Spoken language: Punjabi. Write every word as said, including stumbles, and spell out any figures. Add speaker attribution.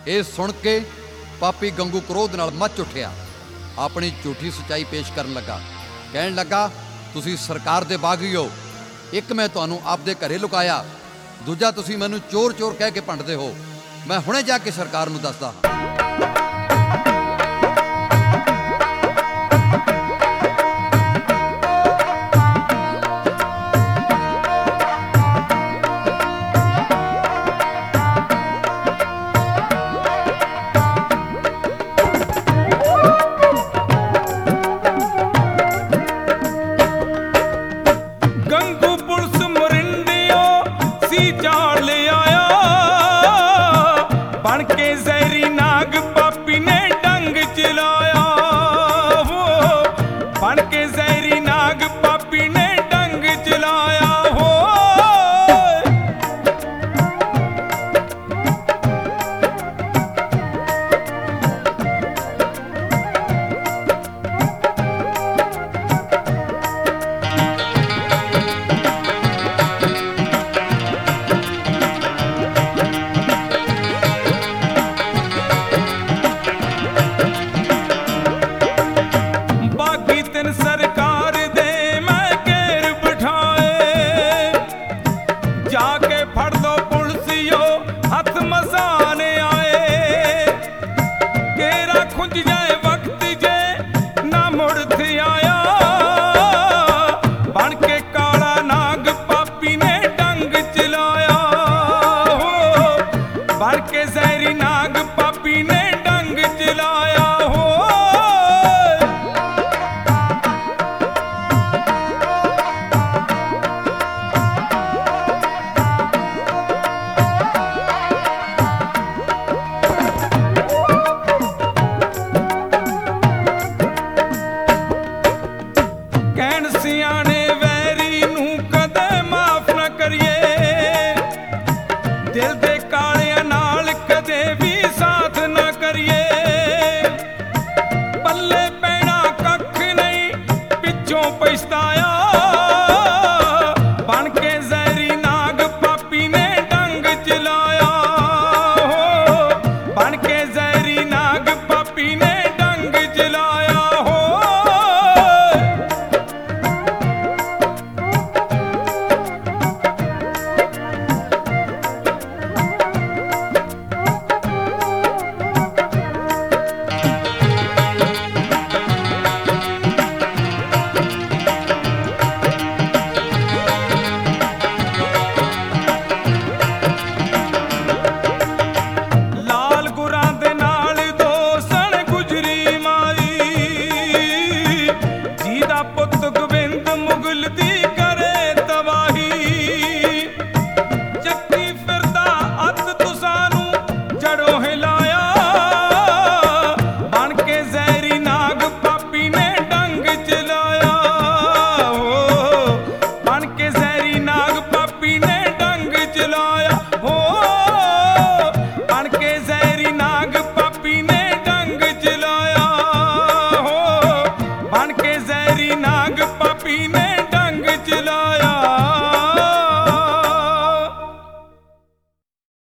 Speaker 1: ਇਹ ਸੁਣ ਕੇ ਪਾਪੀ ਗੰਗੂ ਕ੍ਰੋਧ ਨਾਲ ਮੱਚ ਉੱਠਿਆ। ਆਪਣੀ ਝੂਠੀ ਸੱਚਾਈ ਪੇਸ਼ ਕਰਨ ਲੱਗਾ। ਕਹਿਣ ਲੱਗਾ, ਤੁਸੀਂ ਸਰਕਾਰ ਦੇ ਬਾਗੀ ਹੋ। ਇੱਕ ਮੈਂ ਤੁਹਾਨੂੰ ਆਪਦੇ ਘਰੇ ਲੁਕਾਇਆ, ਦੂਜਾ ਤੁਸੀਂ ਮੈਨੂੰ ਚੋਰ ਚੋਰ ਕਹਿ ਕੇ ਭੰਡਦੇ ਹੋ। ਮੈਂ ਹੁਣੇ ਜਾ ਕੇ ਸਰਕਾਰ ਨੂੰ ਦੱਸਦਾ।
Speaker 2: भर के जहरी नाग पापी ने